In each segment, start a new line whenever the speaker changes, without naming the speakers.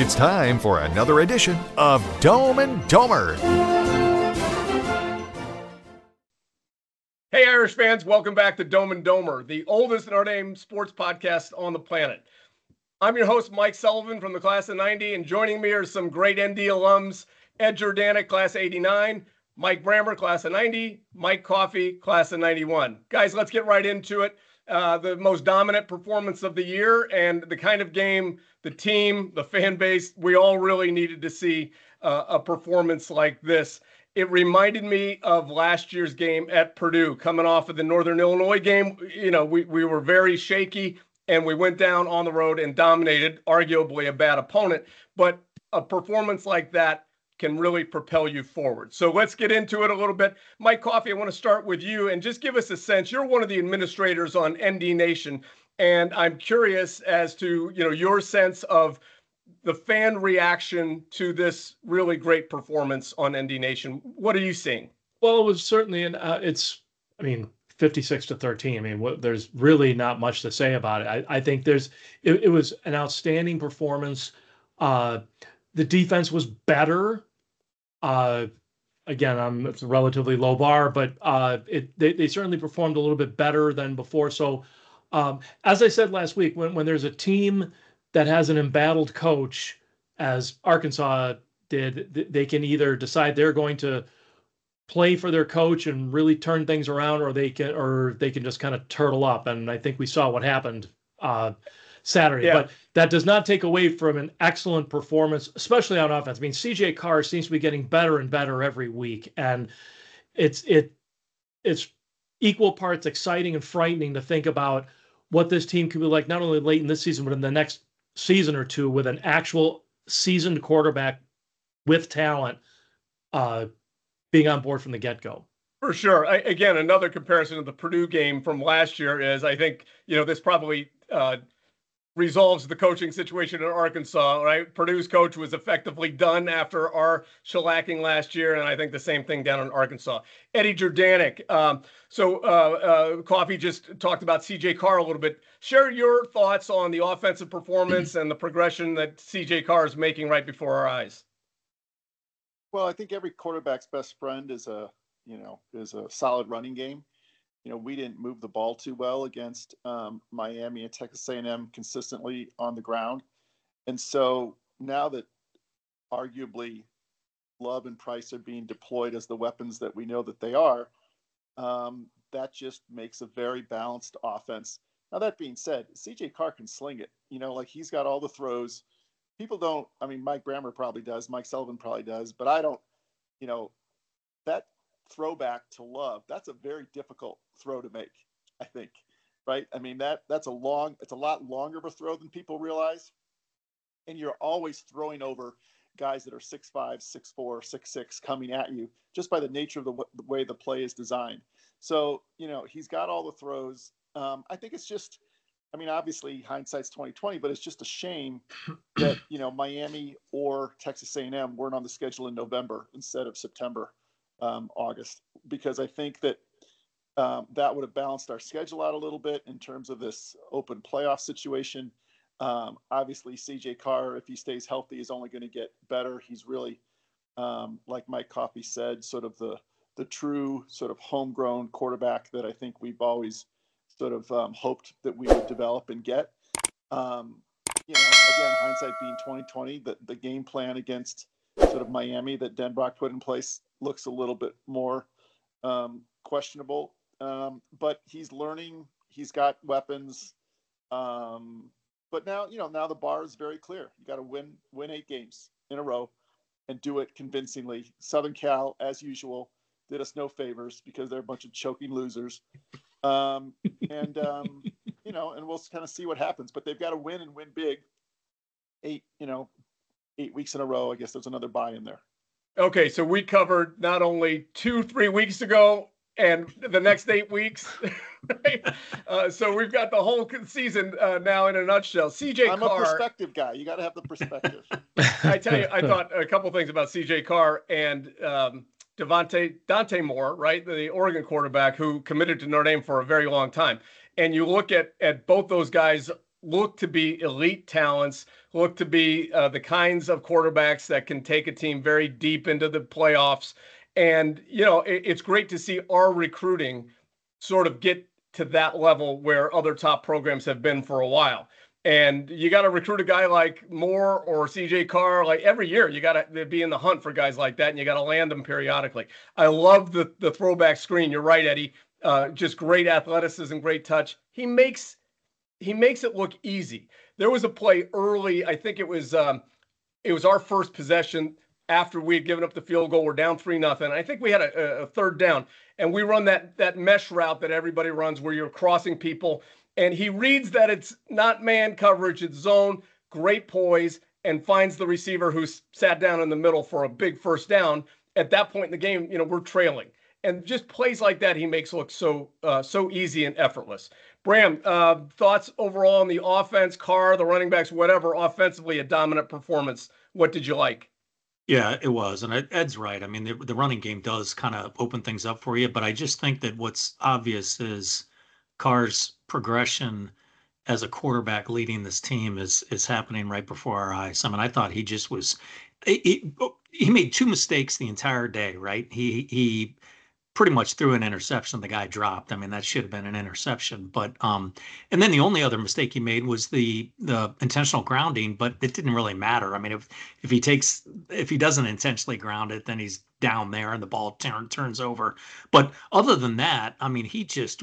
It's time for another edition of Dome and Domer.
Hey, Irish fans, welcome back to Dome and Domer, the oldest Notre Dame sports podcast on the planet. I'm your host, Mike Sullivan from the class of 90, and joining me are some great ND alums, Ed Jordanek, class of 89, Mike Brammer, class of 90, Mike Coffey, class of 91. Guys, let's get right into it. The most dominant performance of the year and the kind of game the team, the fan base, we all really needed to see a performance like this. It reminded me of last year's game at Purdue, coming off of the Northern Illinois game. You know, we were very shaky, and we went down on the road and dominated, arguably a bad opponent. But a performance like that can really propel you forward. So let's get into it a little bit. Mike Coffey, I want to start with you and just give us a sense. You're one of the administrators on ND Nation, and I'm curious as to, your sense of the fan reaction to this really great performance on ND Nation. What are you seeing?
Well, it was certainly 56-13. There's really not much to say about it. I think it was an outstanding performance. The defense was better. Again, it's a relatively low bar, but they certainly performed a little bit better than before. So, as I said last week, when there's a team that has an embattled coach, as Arkansas did, they can either decide they're going to play for their coach and really turn things around, or they can just kind of turtle up. And I think we saw what happened Saturday. Yeah. But that does not take away from an excellent performance, especially on offense. CJ Carr seems to be getting better and better every week, and it's equal parts exciting and frightening to think about what this team could be like, not only late in this season, but in the next season or two, with an actual seasoned quarterback with talent being on board from the get-go.
For sure. Again, another comparison to the Purdue game from last year is, I think, this probably resolves the coaching situation in Arkansas, right? Purdue's coach was effectively done after our shellacking last year, and I think the same thing down in Arkansas. Eddie Jordanek. Coffey just talked about CJ Carr a little bit. Share your thoughts on the offensive performance and the progression that CJ Carr is making right before our eyes.
Well, I think every quarterback's best friend is a solid running game. We didn't move the ball too well against Miami and Texas A&M consistently on the ground. And so now that arguably Love and Price are being deployed as the weapons that we know that they are, that just makes a very balanced offense. Now, that being said, CJ Carr can sling it. He's got all the throws. People don't, Mike Brammer probably does, Mike Sullivan probably does, but I don't, that throwback to Love, that's a very difficult throw to make, I think, right? It's a lot longer of a throw than people realize. And you're always throwing over guys that are 6'5", 6'4", 6'6", coming at you just by the nature of the way the play is designed. So, he's got all the throws. I think it's just, obviously hindsight's 2020, but it's just a shame that, Miami or Texas A&M weren't on the schedule in November instead of September, August, because I think that that would have balanced our schedule out a little bit in terms of this open playoff situation. Obviously, CJ Carr, if he stays healthy, is only going to get better. He's really, like Mike Coffey said, sort of the true sort of homegrown quarterback that I think we've always sort of hoped that we would develop and get. Again, hindsight being 2020, the game plan against sort of Miami that Denbrock put in place looks a little bit more questionable. But he's learning. He's got weapons. But now, now the bar is very clear. You got to win 8 games in a row and do it convincingly. Southern Cal, as usual, did us no favors because they're a bunch of choking losers. And we'll kind of see what happens. But they've got to win and win big. 8 weeks in a row. I guess there's another bye in there.
Okay, so we covered not only 2-3 weeks ago and the next 8 weeks. Right? So we've got the whole season now in a nutshell. CJ Carr.
I'm a perspective guy. You got to have the perspective.
I tell you, I thought a couple things about CJ Carr and Dante Moore, right? The Oregon quarterback who committed to Notre Dame for a very long time. And you look at both those guys look to be elite talents, look to be the kinds of quarterbacks that can take a team very deep into the playoffs. And, it's great to see our recruiting sort of get to that level where other top programs have been for a while. And you got to recruit a guy like Moore or CJ Carr. Like every year, you got to be in the hunt for guys like that, and you got to land them periodically. I love the throwback screen. You're right, Eddie. Just great athleticism, great touch. He makes it look easy. There was a play early. I think it was our first possession after we had given up the field goal. We're down 3-0. I think we had a third down, and we run that mesh route that everybody runs where you're crossing people. And he reads that it's not man coverage, it's zone, great poise, and finds the receiver who's sat down in the middle for a big first down. At that point in the game, we're trailing. And just plays like that he makes look so easy and effortless. Bram, thoughts overall on the offense, Carr, the running backs, whatever, offensively a dominant performance. What did you like?
Yeah, it was. And Ed's right. I mean, the running game does kind of open things up for you. But I just think that what's obvious is Carr's progression as a quarterback leading this team is happening right before our eyes. I mean, I thought he just was he made 2 mistakes the entire day, right? He pretty much threw an interception the guy dropped. I mean, that should have been an interception. But and then the only other mistake he made was the intentional grounding, but it didn't really matter. I mean, if he doesn't intentionally ground it, then he's down there and the ball turns over. But other than that, I mean,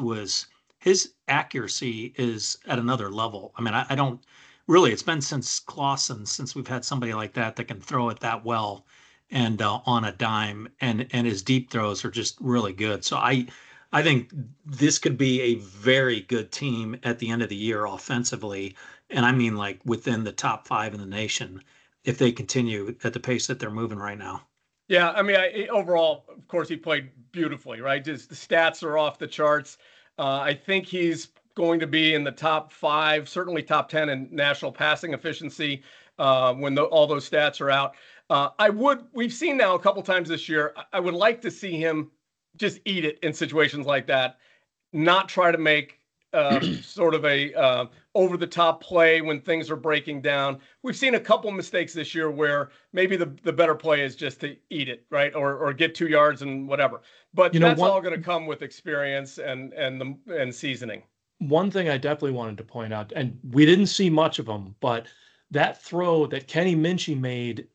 his accuracy is at another level. I mean, I don't really, it's been since Clausen, since we've had somebody like that can throw it that well and on a dime, and his deep throws are just really good. So I think this could be a very good team at the end of the year offensively. And I mean, like within the top 5 in the nation, if they continue at the pace that they're moving right now.
Yeah. I mean, overall, of course, he played beautifully, right? Just the stats are off the charts. I think he's going to be in the top 5, certainly top 10 in national passing efficiency when all those stats are out. We've seen now a couple times this year, I would like to see him just eat it in situations like that, not try to make sort of a over-the-top play when things are breaking down. We've seen a couple mistakes this year where maybe the better play is just to eat it, right? Or get 2 yards and whatever. But that's all going to come with experience and seasoning.
One thing I definitely wanted to point out, and we didn't see much of them, but that throw that Kenny Minchey made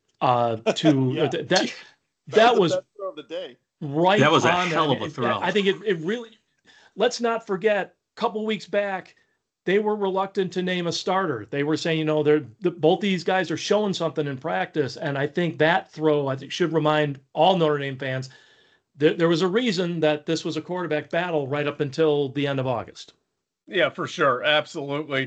that was
the throw of the day.
Right.
That was a
on
hell of a throw.
I think it really. Let's not forget. A couple weeks back, they were reluctant to name a starter. They were saying, both these guys are showing something in practice, and I think that throw should remind all Notre Dame fans that there was a reason that this was a quarterback battle right up until the end of August.
Yeah, for sure. Absolutely.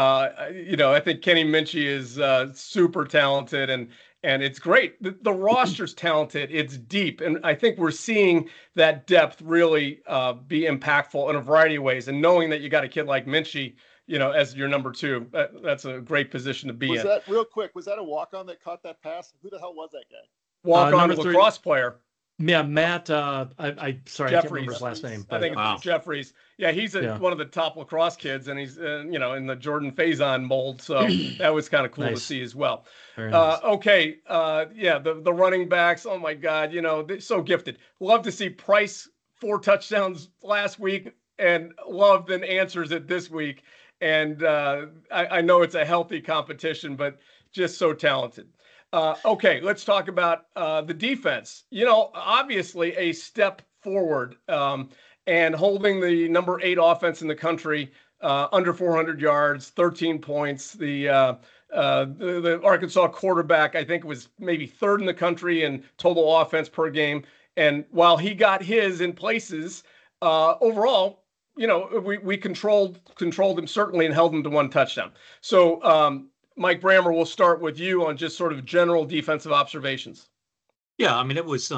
I think Kenny Minchey is super talented and it's great. The roster's talented. It's deep. And I think we're seeing that depth really be impactful in a variety of ways. And knowing that you got a kid like Minchey, as your number 2, that's a great position to be in.
Real quick, was that a walk-on that caught that pass? Who the hell was that guy?
Walk-on lacrosse player.
Yeah, Matt. Sorry, Jeffries. I can't remember his last name.
But, I think it's Jeffries. Yeah, he's one of the top lacrosse kids, and he's in the Jordan Faison mold. So that was kind of cool to see as well. Nice. Okay, the running backs. Oh my God, they're so gifted. Love to see Price 4 touchdowns last week, and Love then answers it this week. And I know it's a healthy competition, but just so talented. Okay, let's talk about the defense. Obviously a step forward and holding the number 8 offense in the country under 400 yards, 13 points. The Arkansas quarterback, I think, was maybe 3rd in the country in total offense per game. And while he got his in places, overall, we controlled him certainly and held him to 1 touchdown. So, Mike Brammer, we'll start with you on just sort of general defensive observations.
Yeah, I mean, it was.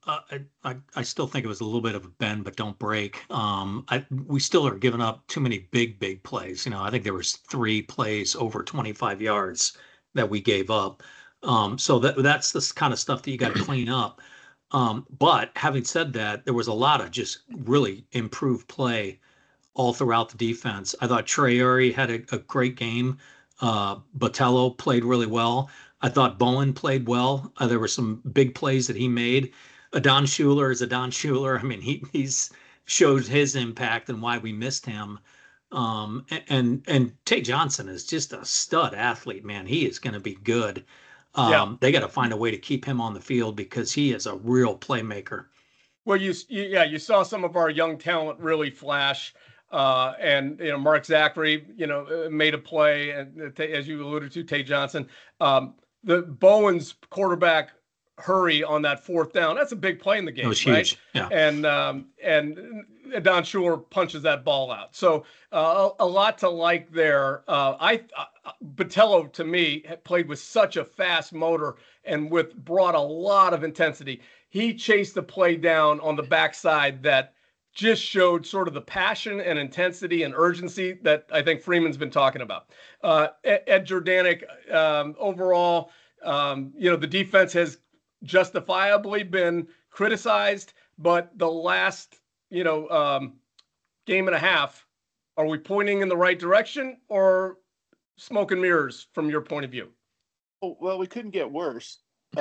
I still think it was a little bit of a bend, but don't break. We still are giving up too many big plays. I think there was 3 plays over 25 yards that we gave up. So that's the kind of stuff that you got to clean up. But having said that, there was a lot of just really improved play all throughout the defense. I thought Traore had a great game. Botello played really well. I thought Bowen played well. There were some big plays that he made. Adon Schuler is Adon Schuler. I mean, he's showed his impact and why we missed him. And Tay Johnson is just a stud athlete, man. He is going to be good. They got to find a way to keep him on the field because he is a real playmaker.
Well, you saw some of our young talent really flash. And Mark Zachary, made a play, and as you alluded to, Tay Johnson, the Bowen's quarterback hurry on that fourth down. That's a big play in the game. It was
huge.
Yeah. And Don Schuler punches that ball out. So a lot to like there. Botello, to me, played with such a fast motor and brought a lot of intensity. He chased the play down on the backside that just showed sort of the passion and intensity and urgency that I think Freeman's been talking about. Ed Jordanek, overall, the defense has justifiably been criticized, but the last, game and a half, are we pointing in the right direction or smoke and mirrors from your point of view?
Oh, well, we couldn't get worse.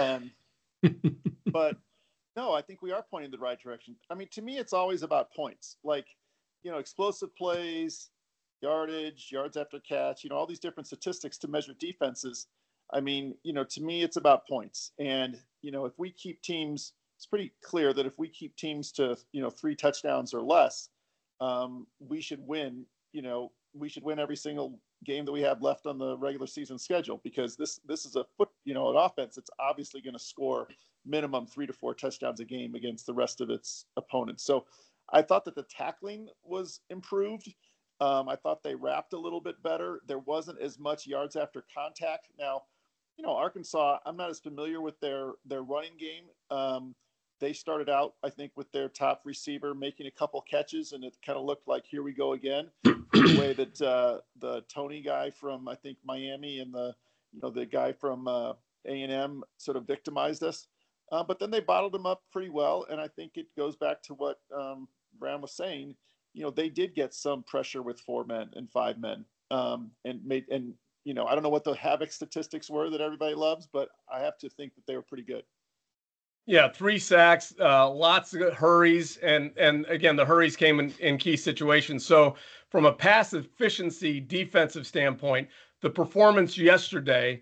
But no, I think we are pointing in the right direction. I mean, to me, it's always about points, like, explosive plays, yardage, yards after catch, all these different statistics to measure defenses. I mean, to me, it's about points. And, if we keep teams, it's pretty clear that if we keep teams to, 3 touchdowns or less, we should win, we should win every single game that we have left on the regular season schedule, because this is an offense that's obviously going to score minimum 3 to 4 touchdowns a game against the rest of its opponents. So I thought that the tackling was improved. I thought they wrapped a little bit better. There wasn't as much yards after contact. Now, Arkansas, I'm not as familiar with their running game. They started out, I think, with their top receiver making a couple catches, and it kind of looked like, here we go again. The way that the Tony guy from, I think, Miami and the guy from A&M sort of victimized us. But then they bottled them up pretty well, and I think it goes back to what Brown was saying. They did get some pressure with 4 men and 5 men, I don't know what the Havoc statistics were that everybody loves, but I have to think that they were pretty good.
Yeah, 3 sacks, lots of hurries, and again, the hurries came in key situations. So from a pass efficiency defensive standpoint, the performance yesterday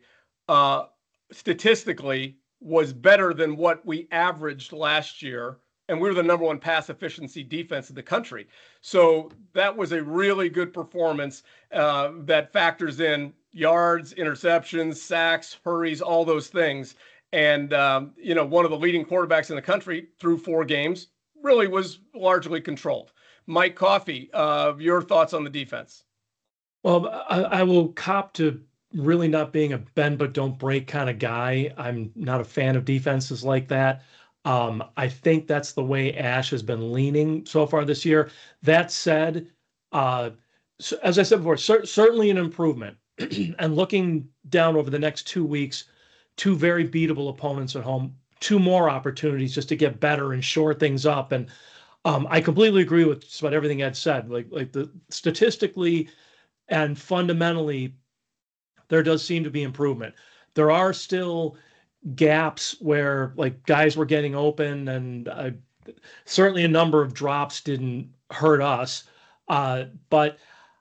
statistically was better than what we averaged last year, and we were the number 1 pass efficiency defense in the country. So that was a really good performance that factors in yards, interceptions, sacks, hurries, all those things. And, one of the leading quarterbacks in the country through 4 games really was largely controlled. Mike Coffey, your thoughts on the defense?
Well, I will cop to really not being a bend but don't break kind of guy. I'm not a fan of defenses like that. I think that's the way Ash has been leaning so far this year. That said, as I said before, certainly an improvement. And looking down over the next 2 weeks, 2 very beatable opponents at home, 2 more opportunities just to get better and shore things up. And I completely agree with just about everything Ed said. Like the statistically and fundamentally, there does seem to be improvement. There are still gaps where like guys were getting open, and certainly a number of drops didn't hurt us. But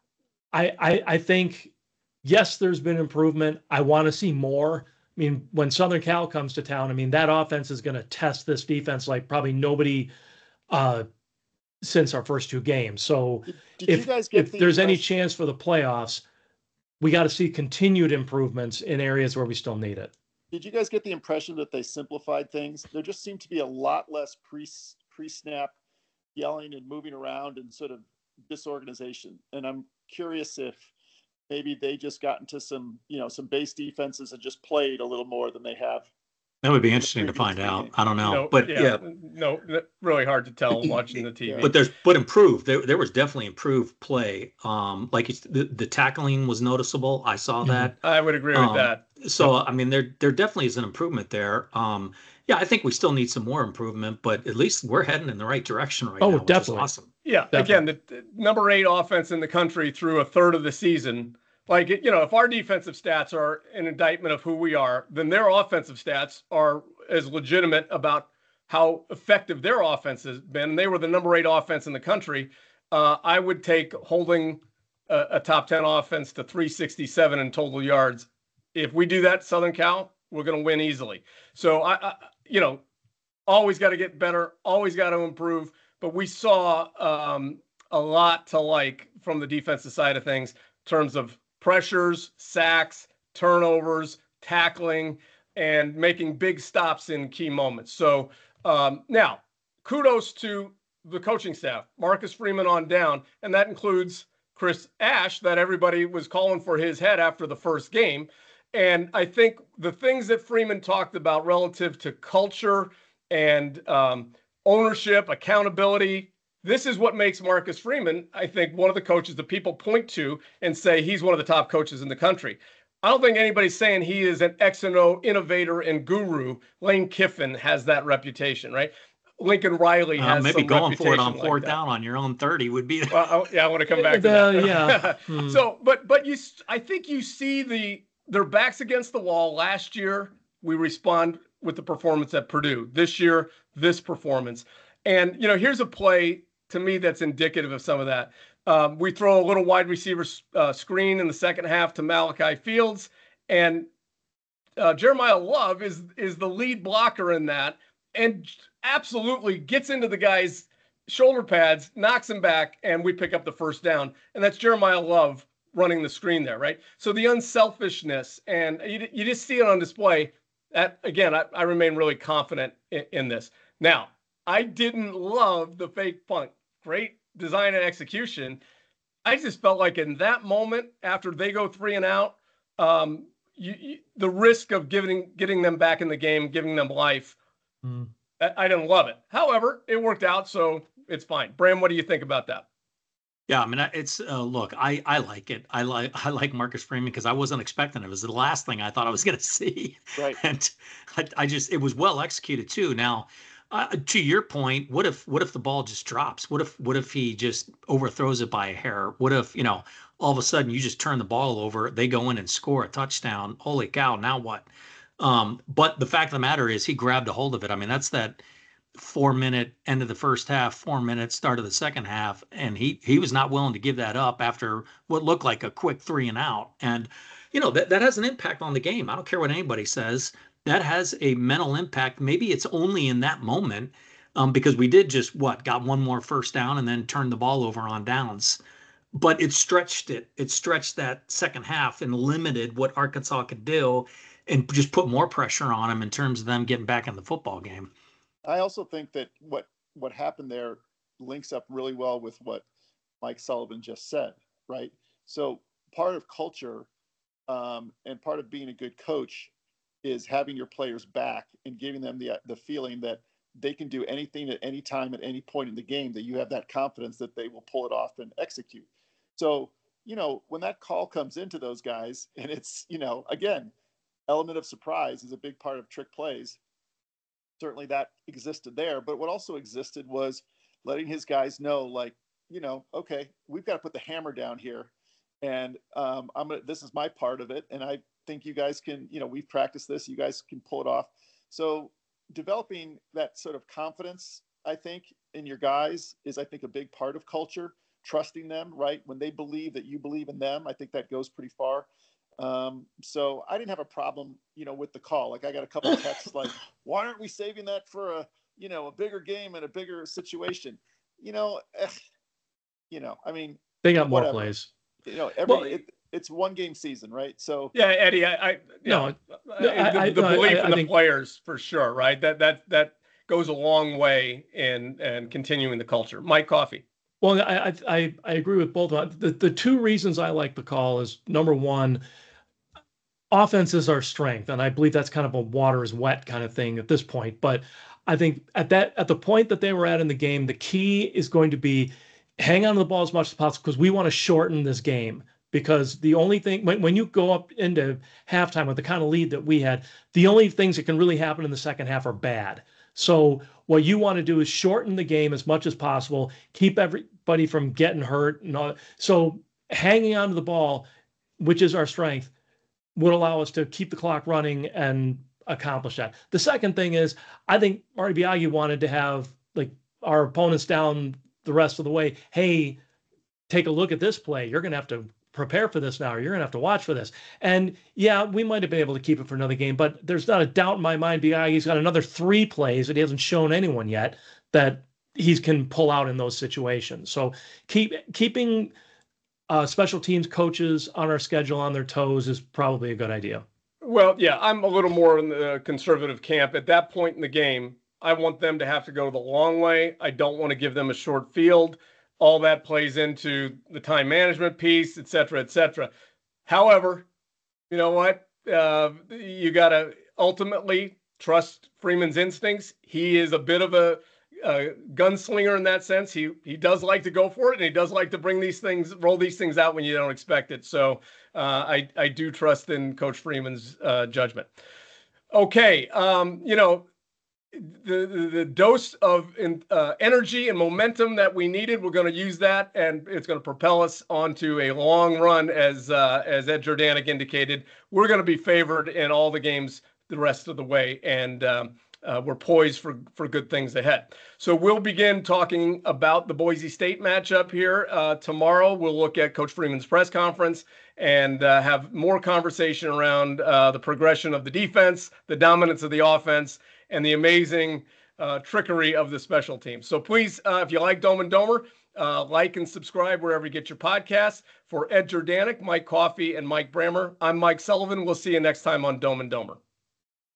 I think, yes, there's been improvement. I want to see more. I mean, when Southern Cal comes to town, I mean, that offense is going to test this defense like probably nobody since our first 2 games. So if there's any chance for the playoffs, we got to see continued improvements in areas where we still need it.
Did you guys get the impression that they simplified things? There just seemed to be a lot less pre-snap yelling and moving around and sort of disorganization. And I'm curious if maybe they just got into some base defenses and just played a little more than they have.
That would be interesting to find out. I don't know,
no, really hard to tell watching the TV.
But improved. There was definitely improved play. Like the tackling was noticeable. I saw that.
I would agree with that.
So I mean, there definitely is an improvement there. I think we still need some more improvement, but at least we're heading in the right direction right now.
Definitely.
Which is awesome.
Yeah,
Definitely.
again, the number 8 offense in the country through a third of the season. Like, if our defensive stats are an indictment of who we are, then their offensive stats are as legitimate about how effective their offense has been. They were the number 8 offense in the country. I would take holding a top 10 offense to 367 in total yards. If we do that, Southern Cal, we're going to win easily. So always got to get better, always got to improve. But we saw a lot to like from the defensive side of things in terms of pressures, sacks, turnovers, tackling, and making big stops in key moments. So now, kudos to the coaching staff, Marcus Freeman on down, and that includes Chris Ash, that everybody was calling for his head after the first game. And I think the things that Freeman talked about relative to culture and ownership, accountability, this is what makes Marcus Freeman, I think, one of the coaches that people point to and say he's one of the top coaches in the country. I don't think anybody's saying he is an X and O innovator and guru. Lane Kiffin has that reputation, right? Lincoln Riley has
maybe
some
going for it on
like
4th
that.
down on your own 30 would be.
Well, I want to come back to that.
Yeah.
So, but I think you see their backs against the wall. Last year, we respond with the performance at Purdue. This year, this performance. And, here's a play to me that's indicative of some of that. We throw a little wide receiver screen in the second half to Malachi Fields, and Jeremiah Love is the lead blocker in that, and absolutely gets into the guy's shoulder pads, knocks him back, and we pick up the first down. And that's Jeremiah Love running the screen there, right? So the unselfishness, and you just see it on display. That, again, I remain really confident in this. Now, I didn't love the fake punt. Great design and execution. I just felt like in that moment, after they go 3 and out, the risk of getting them back in the game, giving them life, I didn't love it. However, it worked out, so it's fine. Bram, what do you think about that?
Yeah, I mean, it's look, I like it. I like Marcus Freeman because I wasn't expecting it. It was the last thing I thought I was going to see.
Right.
And it was well executed too. Now, to your point, what if the ball just drops? What if he just overthrows it by a hair? What if, all of a sudden you just turn the ball over, they go in and score a touchdown? Holy cow, now what? But the fact of the matter is he grabbed a hold of it. I mean, that's that 4-minute end of the first half, 4-minute start of the second half. And he was not willing to give that up after what looked like a quick 3 and out. And, that has an impact on the game. I don't care what anybody says. That has a mental impact. Maybe it's only in that moment because we did just got one more first down and then turned the ball over on downs. But it stretched that second half and limited what Arkansas could do and just put more pressure on them in terms of them getting back in the football game.
I also think that what happened there links up really well with what Mike Sullivan just said, right? So part of culture and part of being a good coach is having your players back and giving them the feeling that they can do anything at any time, at any point in the game, that you have that confidence that they will pull it off and execute. So, when that call comes into those guys, and it's, again, element of surprise is a big part of trick plays. Certainly that existed there, but what also existed was letting his guys know, like, okay, we've got to put the hammer down here, and this is my part of it, and I think you guys can, we've practiced this, you guys can pull it off. So developing that sort of confidence, I think, in your guys is, I think, a big part of culture. Trusting them, right? When they believe that you believe in them, I think that goes pretty far. So I didn't have a problem, with the call. Like, I got a couple of texts like, why aren't we saving that for a bigger game and a bigger situation? I mean,
They got more
whatever.
Plays.
It's one game season, right? So
yeah, Eddie, the belief in the players for sure, right? That goes a long way in continuing the culture. Mike Coffey.
Well, I agree with both. The 2 reasons I like the call is, number one, offense is our strength, and I believe that's kind of a water is wet kind of thing at this point. But I think at the point that they were at in the game, the key is going to be hang on to the ball as much as possible because we want to shorten this game. Because the only thing, when you go up into halftime with the kind of lead that we had, the only things that can really happen in the second half are bad. So what you want to do is shorten the game as much as possible, keep everybody from getting hurt. And all. So hanging on to the ball, which is our strength, would allow us to keep the clock running and accomplish that. The second thing is, I think Marty Biagi wanted to have like our opponents down the rest of the way. Hey, take a look at this play. You're going to have to prepare for this now, or you're going to have to watch for this. And yeah, we might have been able to keep it for another game, but there's not a doubt in my mind Biagi's got another 3 plays that he hasn't shown anyone yet that he can pull out in those situations. So keeping special teams coaches on our schedule on their toes is probably a good idea.
Well, yeah, I'm a little more in the conservative camp. At that point in the game, I want them to have to go the long way. I don't want to give them a short field. All that plays into the time management piece, et cetera, et cetera. However, you know what? You got to ultimately trust Freeman's instincts. He is a bit of a gunslinger in that sense. He does like to go for it, and he does like to roll these things out when you don't expect it. So I do trust in Coach Freeman's judgment. Okay, the dose of energy and momentum that we needed, we're going to use that, and it's going to propel us onto a long run, as Ed Jordanek indicated. We're going to be favored in all the games the rest of the way, and we're poised for good things ahead. So we'll begin talking about the Boise State matchup here tomorrow. We'll look at Coach Freeman's press conference and have more conversation around the progression of the defense, the dominance of the offense, and the amazing trickery of the special teams. So please, if you like Dome and Domer, like and subscribe wherever you get your podcasts. For Ed Jordanek, Mike Coffey, and Mike Brammer, I'm Mike Sullivan. We'll see you next time on Dome and Domer.